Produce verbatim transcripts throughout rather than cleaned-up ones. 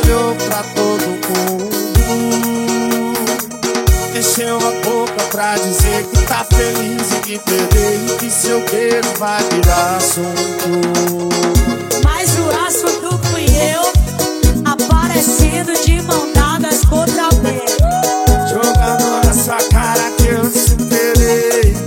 espalhou pra todo mundo. Encheu a boca pra dizer que tá feliz e que perdeu, e que seu beijo vai virar assunto. Mas o assunto fui eu, aparecendo de mão dadas contra o pé, jogando na sua cara que eu te superei.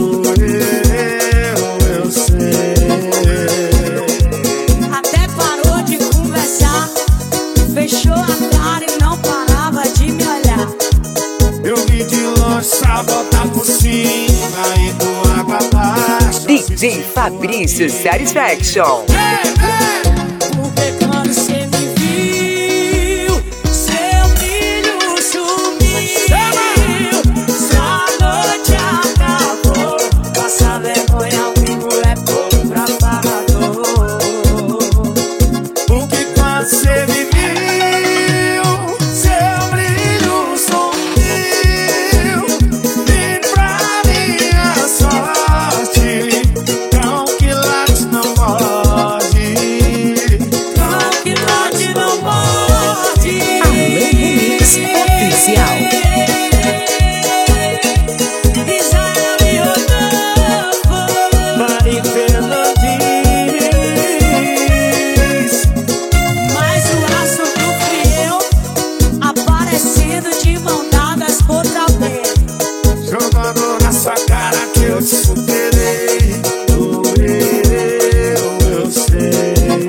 Eu, eu sei. Até parou de conversar, fechou a cara e não parava de me olhar. Eu vi de longe pra voltar por cima e do água abaixo. D J Fabrício Satisfaction. Hey, hey. Porque quando cê me viu, seu brilho sumiu, sua noite acabou. Passar vergonha ao vivo é pouco pra falador. Porque quando cê me viu, seu brilho sumiu, e pra minha sorte, cão que late não morde. Cão que late não morde. Alô Remix Oficial. Mari Fernandes. Mas o assunto fui eu, aparecendo de mão dadas contra o pé, Jogando na sua cara que eu te superei. Eu, eu sei.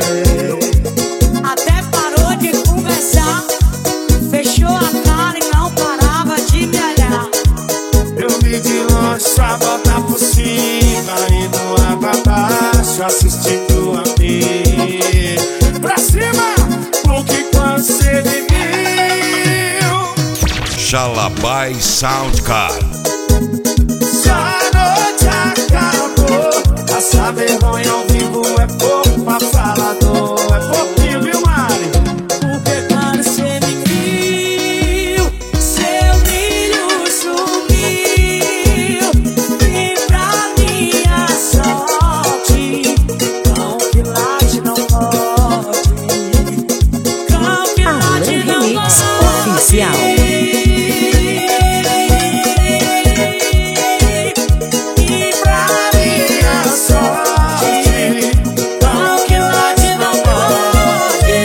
até parou de conversar, fechou a cara e não parava de me olhar. Eu vi de longe pra voltar por cima e no água abaixo assistindo a mim. Pra cima, porque quando cê me viu, Jalabai Soundcard. sua noite acabou. Passar vergonha ao vivo é pouco pra falador. É pouquinho, viu, Mari? Porque quando cê me viu, seu brilho sumiu, e pra minha sorte, cão que late não pode. Cão que Alô late não Remix pode. Oficial. E pra minha sorte, Cão que late não pode.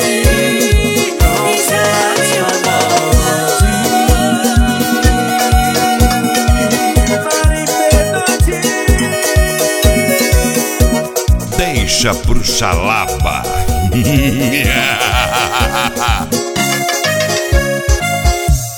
Mari Fernandes. Deixa pro Xalapa.